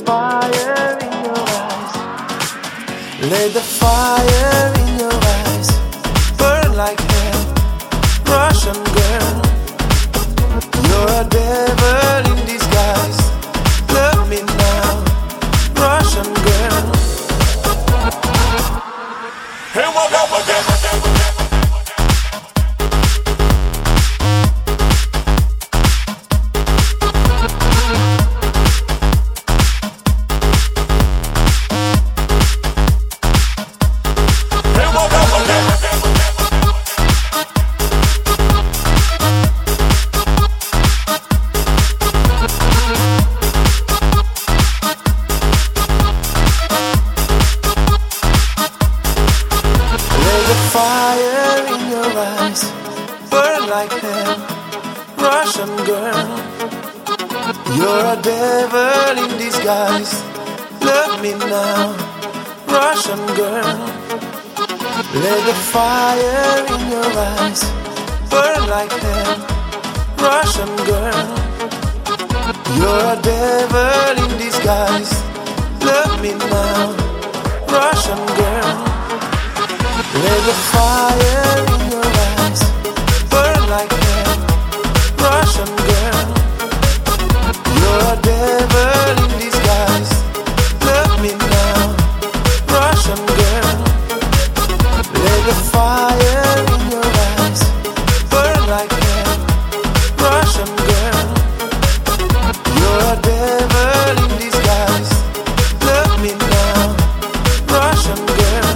fire in your eyes. Let the fire in your eyes burn like hell. Russian girl, you're a devil in disguise. Love me now, Russian girl. Here we go again. Fire in your eyes, burn like hell. Russian girl, you're a devil in disguise. Love me now, Russian girl. Let the fire in your eyes burn like hell. Russian girl, you're a devil in disguise. Love me now, Russian girl. Let the fire in your eyes burn like hell. Russian girl, you're a devil in disguise. Love me now, Russian girl. Let the fire in your eyes burn like hell. Russian girl, you're a devil in disguise. Love me now, Russian girl.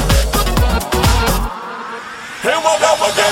Here we go again.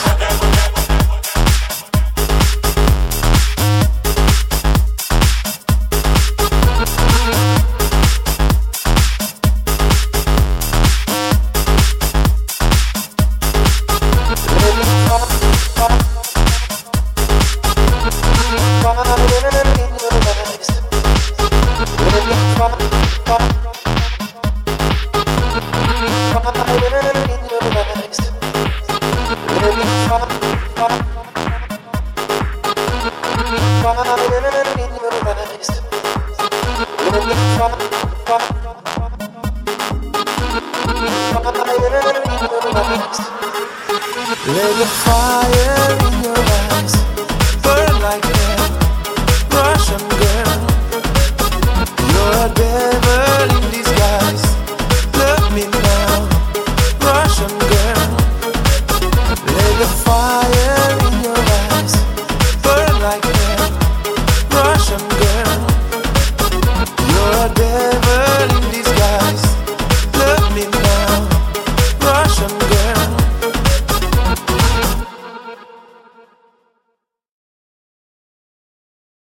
Let the fire